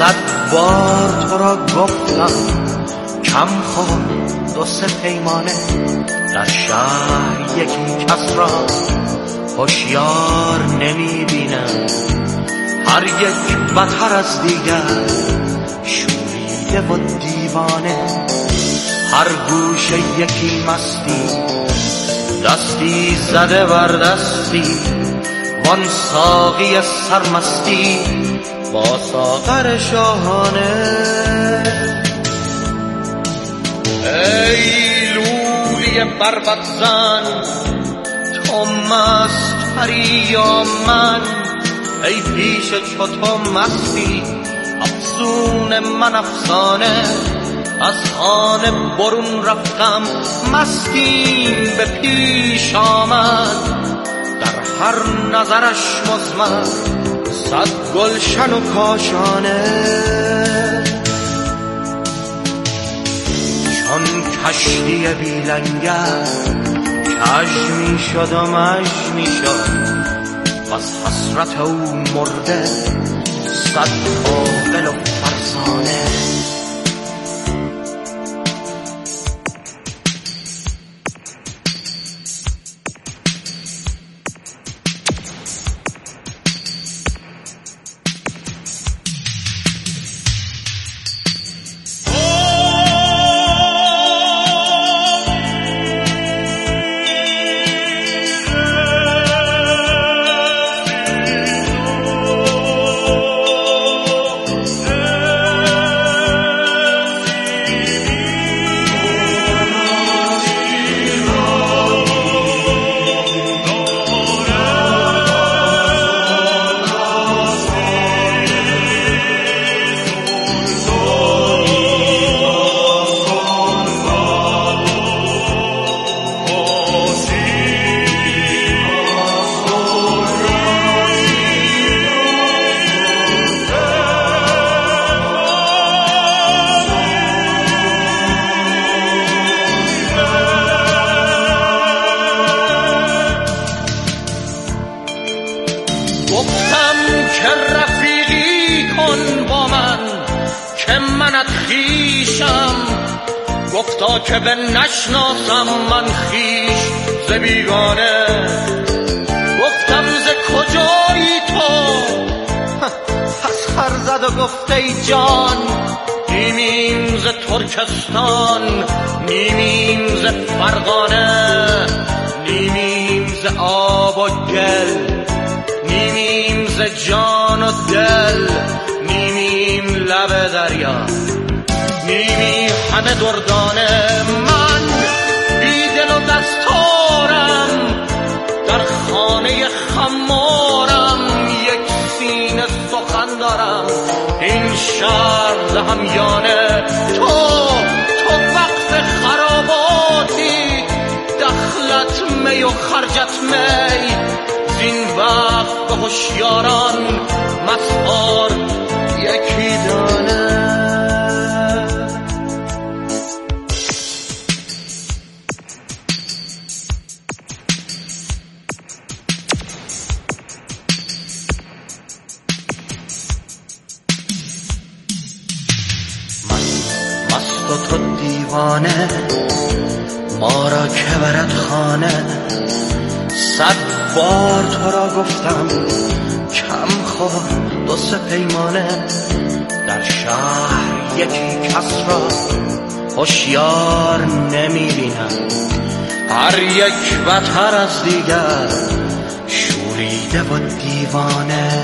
صد بار تو را گفتم کم خور دو سه پیمانه، در شهر یکی کس را هوشیار نمی بینم، هر یک بتر از دیگر شوریده و دیوانه، هر گوشه یکی مستی دستی زده بر دستی، وان ساقی سرمستی با ساغر شاهانه. ای لولی بربط زن تو مستری یا من، ای پیش چو تو مستی افسون من افسانه، از خانه برون رفتم مستیم به پیش آمد، در هر نظرش مزمر صد گلشن و کاشانه، چون کشتی بی لنگر کج می شد و مج می شد، از حسرت او مرده صد عاقل و فرزانه. گفتم که رفیقی کن با من که منت خویشم، گفتا که به نشناسم من خویش ز بیگانه، گفتم ز کجایی تو پس خر زد و گفت ای جان، نیمیم ز ترکستان نیمیم ز فرغانه، نیمیم ز آب و گل نیمیم ز جان و دل، نیمیم لب دریا نیمی همه دردانه، من بی دل و دستارم در خانه خمارم، یک سینه سخن دارم این شهر همیانه، تو وقت خراباتی دخلت می و خرجت می، این وقت به هوشیاران مسحار یکی دانه. مست و تو دیوانه ما را که برد خانه، صد بار تو را گفتم کم خور دو سه پیمانه، در شهر یکی کس را هوشیار نمی بینم، هر یک بتر از دیگر شوریده و دیوانه.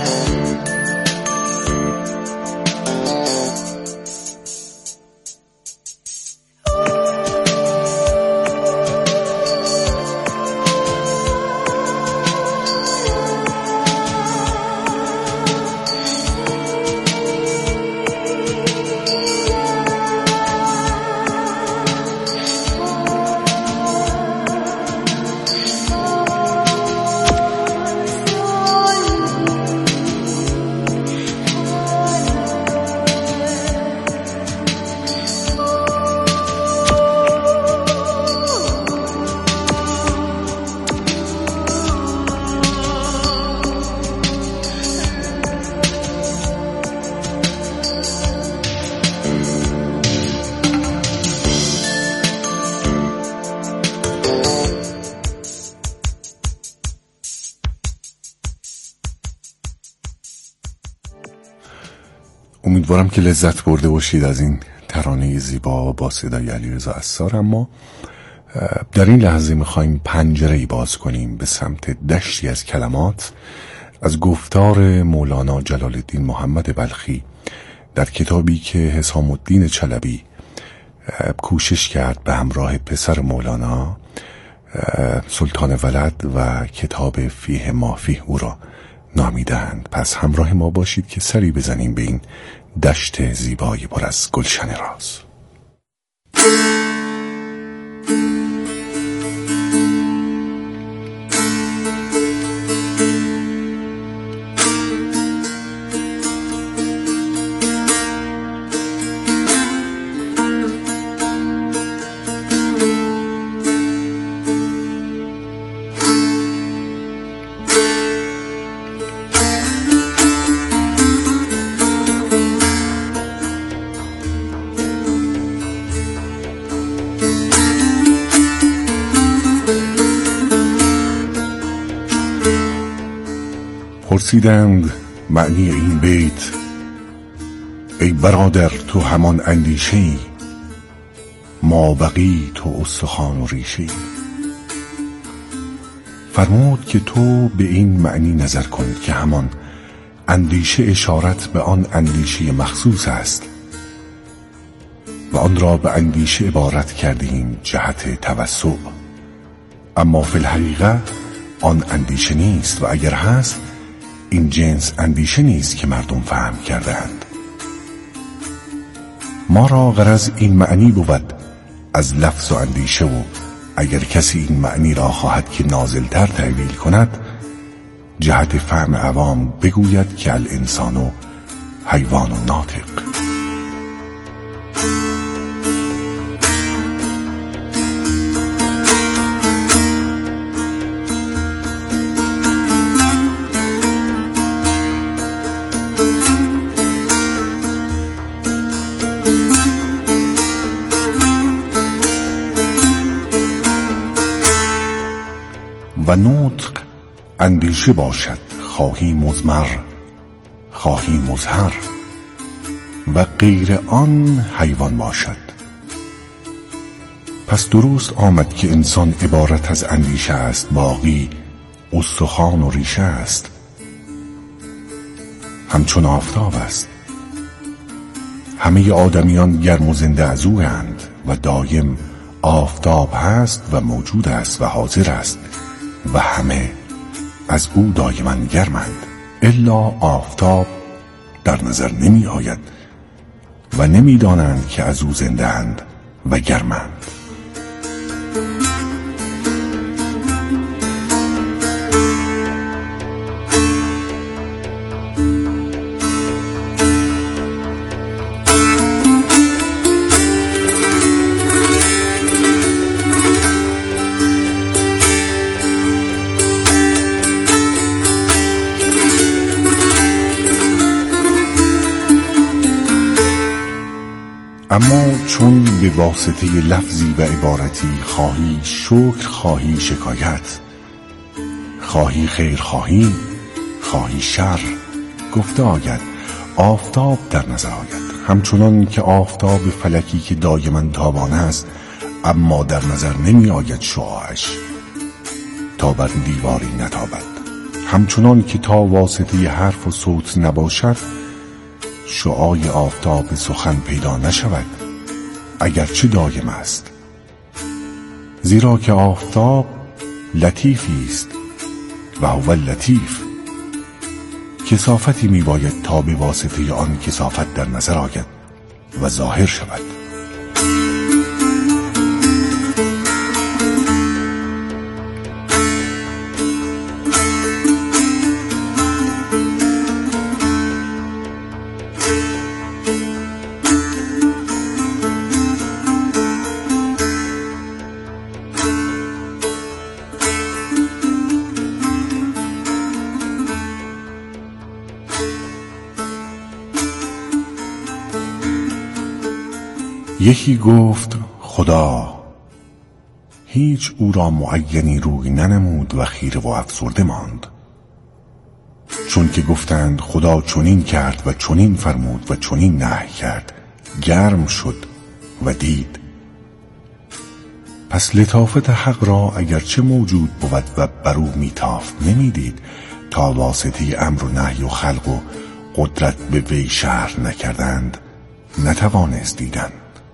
امیدوارم که لذت برده باشید از این ترانه زیبا با صدای علیرضا عصار. اما در این لحظه میخوایم پنجره‌ای باز کنیم به سمت دشتی از کلمات از گفتار مولانا جلال الدین محمد بلخی در کتابی که حسام الدین چلبی کوشش کرد به همراه پسر مولانا سلطان ولد و کتاب فیه ما فیه او را نامیدند. پس همراه ما باشید که سری بزنیم به این دشت زیبای پر از گلشن راز. پرسیدند معنی این بیت: ای برادر تو همان اندیشه‌ای، ما بقی تو استخوان و ریشه‌ای. فرمود که تو به این معنی نظر کن که همان اندیشه اشارت به آن اندیشه مخصوص است و آن را به اندیشه عبارت کردیم جهت توسع، اما فی الحقیقه آن اندیشه نیست و اگر هست این جنس اندیشه نیست که مردم فهم کردند. ما را غرض این معنی بود از لفظ و اندیشه و اگر کسی این معنی را خواهد که نازلتر تعبیل کند جهت فهم عوام بگوید که الانسان حیوان ناطق. و نطق اندیشه باشد، خواهی مضمر خواهی مظهر، و غیر آن حیوان باشد. پس درست آمد که انسان عبارت از اندیشه است، باقی استخوان و ریشه است. همچون آفتاب است، همه آدمیان گرم و زنده از او اند و دایم آفتاب هست و موجود است و حاضر است و همه از او دایما گرمند، الا آفتاب در نظر نمی آید و نمی دانند که از او زنده اند و گرمند. اما چون به واسطه لفظی و عبارتی خواهی شکر خواهی شکایت، خواهی خیر خواهی شر گفته آید، آفتاب در نظر آید، همچنان که آفتاب فلکی که دایما تابان است اما در نظر نمی آید شعاعش تا بر دیواری نتابد، همچنان که تا واسطه حرف و صوت نباشد شعاع آفتاب سخن پیدا نشود اگرچه دایم است، زیرا که آفتاب لطیفی است و هو اللطیف. کثافتی می باید تا به واسطه آن کثافت در نظر آید و ظاهر شود. یکی گفت خدا، هیچ او را معینی روی ننمود و خیره و افسرده ماند، چون که گفتند خدا چنین کرد و چنین فرمود و چنین نهی کرد، گرم شد و دید. پس لطافت حق را اگرچه موجود بود و بر او میتافت نمیدید تا واسطه امر و نهی و خلق و قدرت به وی شرح نکردند، نتوانست دیدن.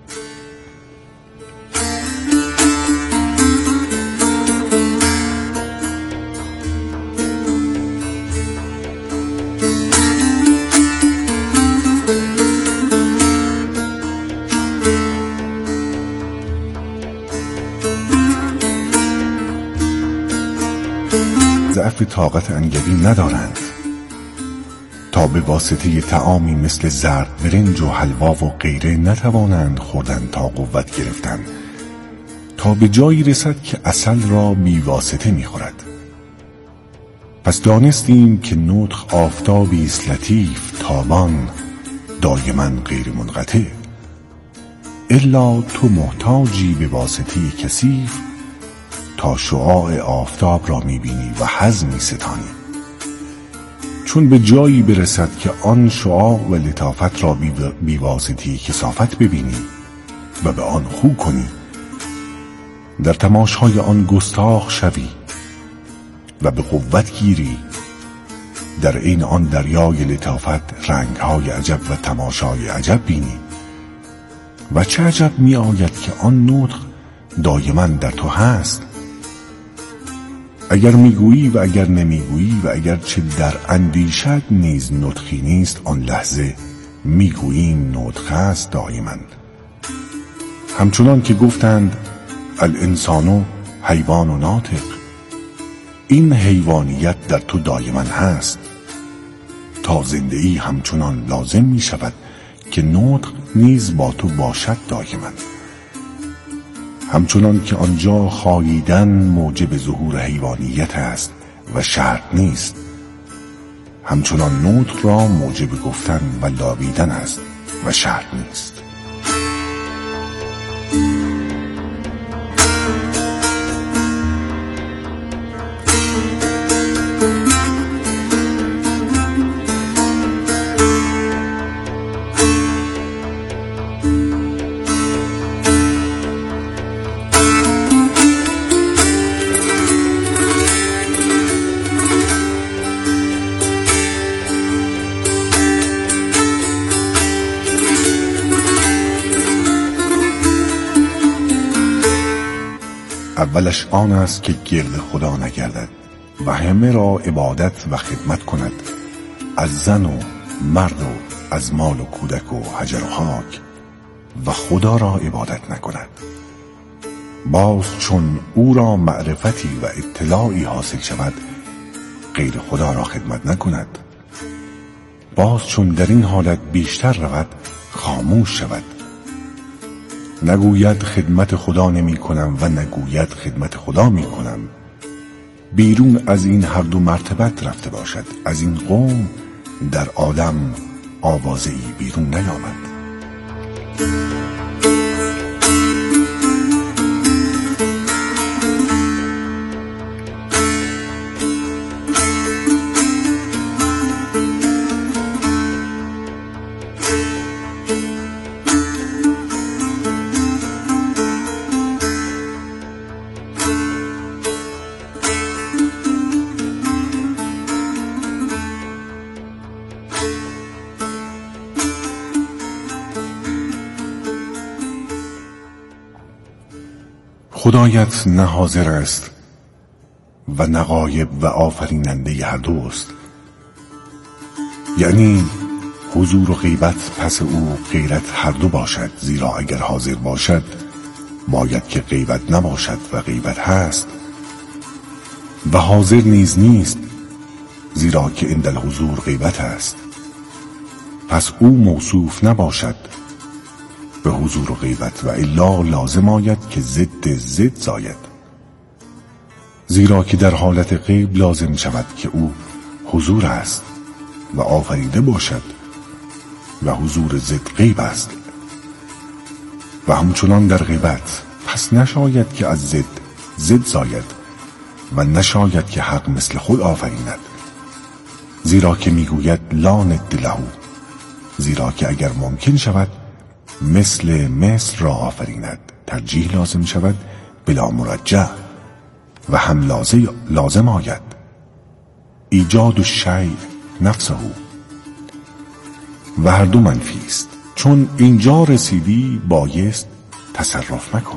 ضعف طاقت انگبی ندارند تا به واسطه طعامی مثل زرد برنج و حلوا و غیره نتوانند خوردن تا قوت گرفتن، تا به جایی رسد که عسل را بی واسطه می‌خورد. پس دانستیم که نطق آفتابی است لطیف تابان، دایما غیر منقطع. الا تو محتاجی به واسطه کثیف تا شعاع آفتاب را می‌بینی و حظ می‌ستانی. چون به جایی برسد که آن شعاع و لطافت را بی واسطه کثافت ببینی و به آن خو کنی، در تماشای آن گستاخ شوی و به قوت گیری، در این آن دریای لطافت رنگهای عجب و تماشای عجب بینی. و چه عجب می آید که آن نطق دایما در تو هست. اگر میگویی و اگر نمیگویی و اگر چه در اندیشت نیز نطقی نیست، آن لحظه میگوییم نطق است دایما. همچنان که گفتند الانسان حیوان ناطق، این حیوانیت در تو دایما هست. تا زنده ای همچنان لازم می شود که نطق نیز با تو باشد دایما. همچنان که آنجا خاییدن موجب ظهور حیوانیت است و شرط نیست، همچنان نطق را موجب گفتن و لابیدن است و شرط نیست. اولش آن است که گرد خدا نگردد و همه را عبادت و خدمت کند، از زن و مرد و از مال و کودک و حجر و خاک، و خدا را عبادت نکند. باز چون او را معرفتی و اطلاعی حاصل شود، غیر خدا را خدمت نکند. باز چون در این حالت بیشتر رود، خاموش شود. نگوید خدمت خدا نمی کنم و نگوید خدمت خدا می کنم. بیرون از این هر دو مرتبت رفته باشد. از این قوم در عالم آوازه‌ای بیرون نیامد. خدایت نه حاضر است و نه غایب و آفریننده هر دوست. یعنی حضور و غیبت پس او غیرت هر دو باشد، زیرا اگر حاضر باشد باید که غیبت نباشد و غیبت هست، و حاضر نیز نیست زیرا که عند الحضور غیبت است. پس او موصوف نباشد به حضور و غیبت، و الا لازم آید که ضد ضد زاید، زیرا که در حالت غیب لازم شود که او حضور است و آفریده باشد و حضور ضد غیب است، و همچنان در غیبت. پس نشاید که از ضد ضد زاید و نشاید که حق مثل خود آفریند. زیرا که میگوید لا ند له، زیرا که اگر ممکن شود مثل را آفریند، ترجیح لازم شود بلا مرجع و هم لازم آید ایجاد الشیء نفسه، و هر دو منفی است. چون اینجا رسیدی بایست تصرف مکن.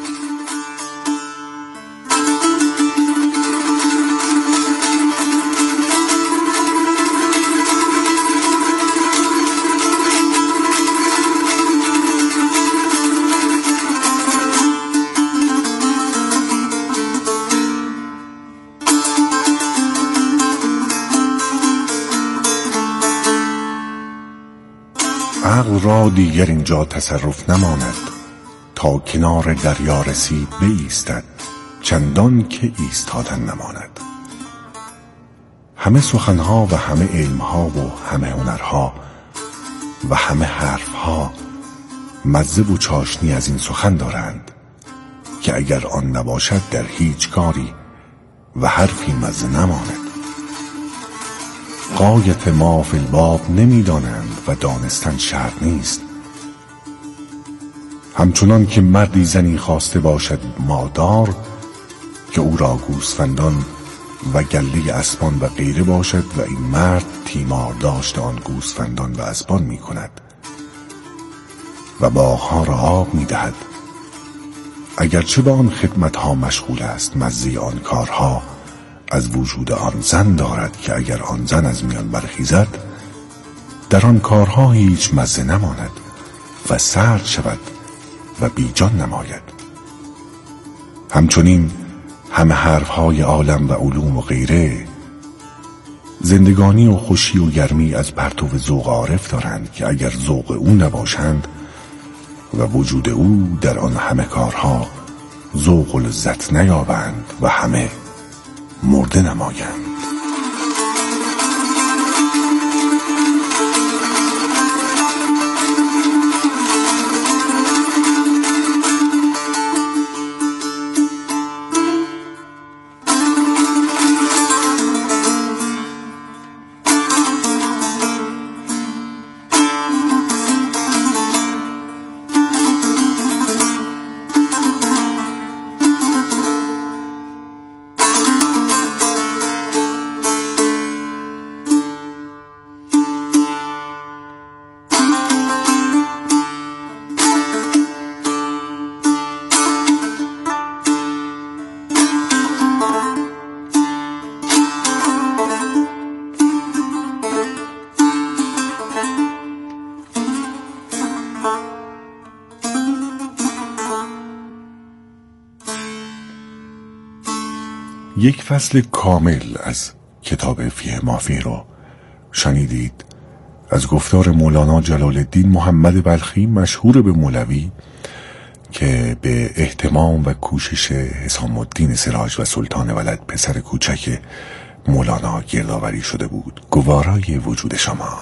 عقل را دیگر اینجا تصرف نماند، تا کنار دریا رسید بایستد، چندان که ایستادن نماند. همه سخنها و همه علمها و همه هنرها و همه حرفها مزه و چاشنی از این سخن دارند که اگر آن نباشد در هیچ کاری و حرفی مزه نماند. غایت ما فی الباب نمیدانند و دانستن شرط نیست. همچنان که مردی زنی خواسته باشد مادار، که او را گوسفندان و گله اسبان و غیره باشد و این مرد تیمار داشت آن گوسفندان و اسبان می کند و باغها را آب می دهد. اگرچه به آن خدمتها مشغول است، مزه آن کارها از وجود آن زن دارد که اگر آن زن از میان برخیزد در آن کارها هیچ مزه نماند و سرد شود و بیجان نماید. همچنین همه حرفهای عالم و علوم و غیره زندگانی و خوشی و گرمی از پرتو ذوق عارف دارند که اگر ذوق او نباشند و وجود او در آن همه کارها ذوق و لذت نیابند و همه مرده نمایند. یک فصل کامل از کتاب فیه مافی رو شنیدید از گفتار مولانا جلال الدین محمد بلخی مشهور به مولوی که به اهتمام و کوشش حسام الدین سراج و سلطان ولد پسر کوچک مولانا گردآوری شده بود. گوارای وجود شما.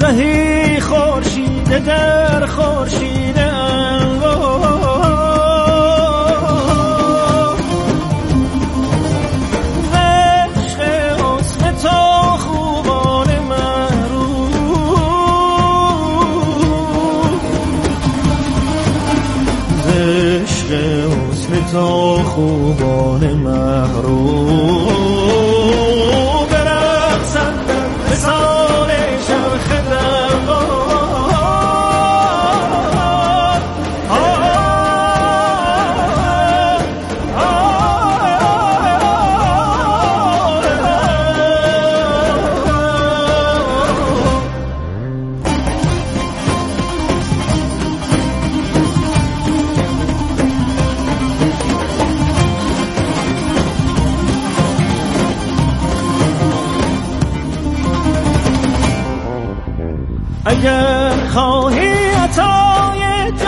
زهی خورشید در خورشید انوار عشق حسن تو خوبان محروم عشق حسن تو خوبان محروم برقصندن مثال چرخ اگر خواهی عطای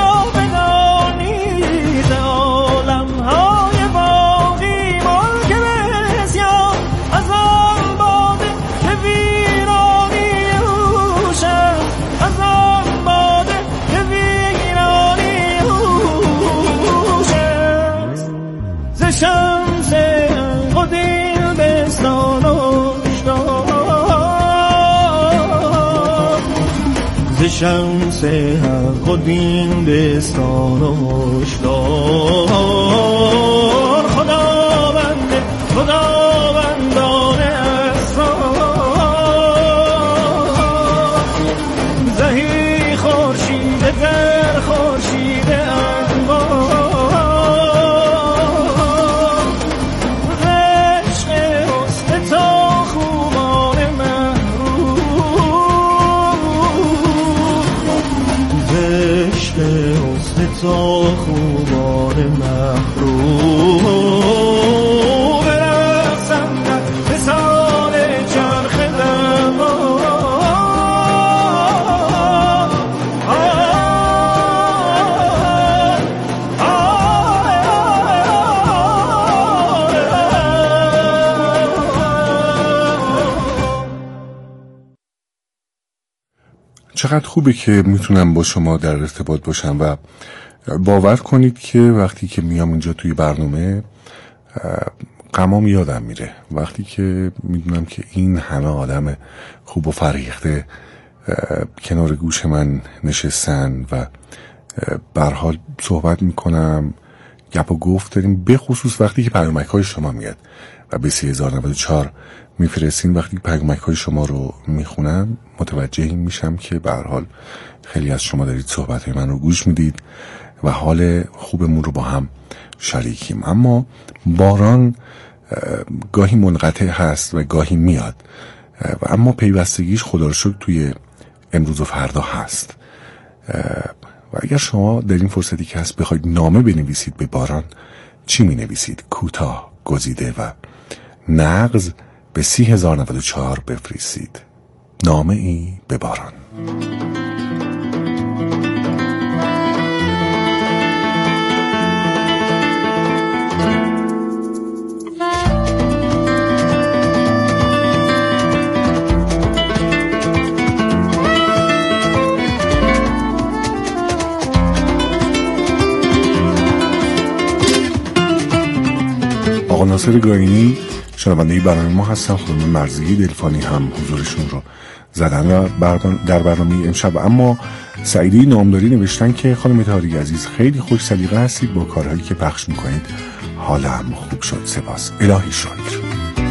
جاودانی ز عالم‌های باقی ملک بسیار از آن باده که ویرانی اوش است از آن باده که ویرانی اوش است ز شمس قدیم بستان ز شمس حق و دین بستان و هشدار خداوندان اسرار زهی خورشید در خورشید انوار عشق حسن تو خوبان حسن تو خوبان محروم برقصندن مثال چرخ چقدر خوبه که میتونم با شما در ارتباط باشم و باور کنید که وقتی که میام اینجا توی برنامه غمام یادم میره. وقتی که میدونم که این همه آدم خوب و فریخته کنار گوش من نشستن و به هر حال صحبت میکنم، گپ و گفت داریم، به خصوص وقتی که پیامک های شما میاد و به 3094 میفرستین. وقتی پیامک های شما رو میخونم متوجه این میشم که به هر حال خیلی از شما دارید صحبت های من رو گوش میدید و حال خوبمون رو با هم شریکیم. اما باران گاهی منقطع هست و گاهی میاد و اما پیوستگیش خدا رو شکر توی امروز و فردا هست. و اگر شما در این فرصتی که هست بخواید نامه بنویسید به باران، چی می نویسید؟ کوتاه، گزیده و نغز به 30,094 بفرستید. نامه ای به باران. آقا ناصر گاینی شنونده برنامه ما هستن. خانم مرزی دلفانی هم حضورشون رو زدن در برنامه امشب. اما سعیدی نامداری نوشتن که خانم طاهری عزیز خیلی خوش سلیقه هستید با کارهایی که پخش میکنید، حالم خوب شد، سپاس، الهی شکر.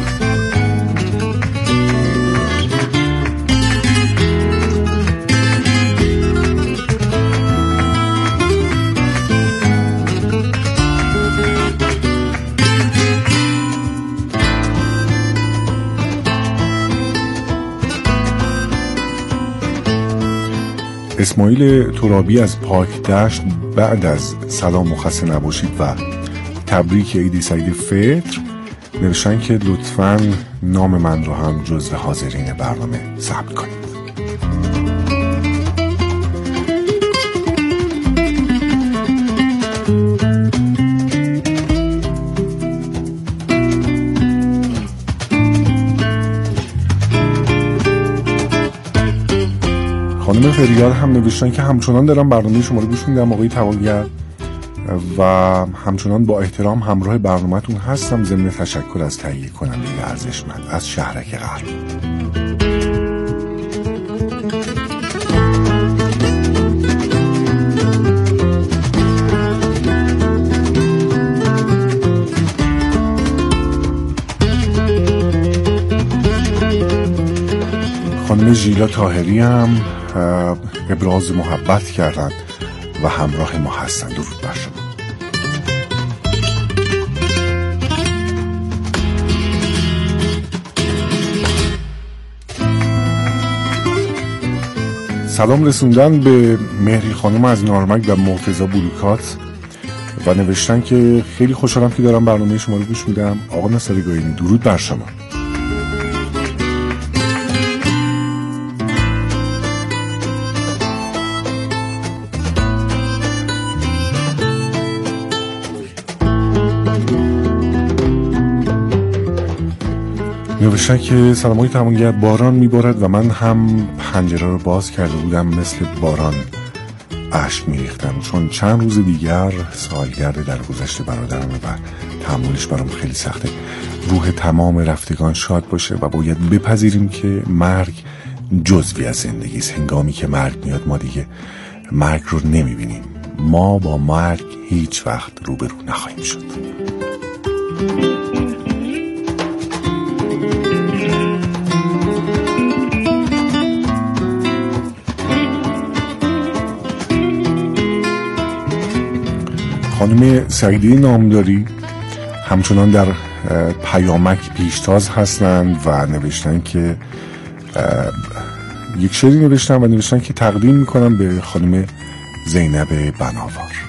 اسماعیل ترابی از پاک دشت بعد از سلام و خسته نباشید و تبریک عید سعید فطر نوشتن که لطفاً نام من رو هم جزو حاضرین برنامه ثبت کنید. خانم فریال هم نوشتن که همچنان دارم برنامه شما رو گوش میدم آقای توانگر و همچنان با احترام همراه برنامه‌تون هستم، ضمن تشکر از تهیه کننده ارزشمند از شهرک غرب. خانم ژیلا طاهری هم ابراز محبت کردند و همراه ما هستند. درود بر شما. سلام رسوندن به مهری خانم از نارمک و مرتضی بلوکات و نوشتن که خیلی خوشحالم که دارم برنامه شما رو گوش میدم. آقا ناصری گاینی درود بر شما. نوشتن که سلام های توانگر، باران میبارد و من هم پنجره رو باز کرده بودم، مثل باران اشک میریختم چون چند روز دیگر سالگرد درگذشت برادرمه و تحملش برام خیلی سخته. روح تمام رفتگان شاد باشه و باید بپذیریم که مرگ جزوی از زندگی است. هنگامی که مرگ میاد ما دیگه مرگ رو نمیبینیم. ما با مرگ هیچ وقت روبرو نخواهیم شد. خانم سعیدی نامداری همچنان در پیامک پیشتاز هستند و نوشتن که یک شعری نوشتن و نوشتن که تقدیم میکنم به خانم زینب بناوار.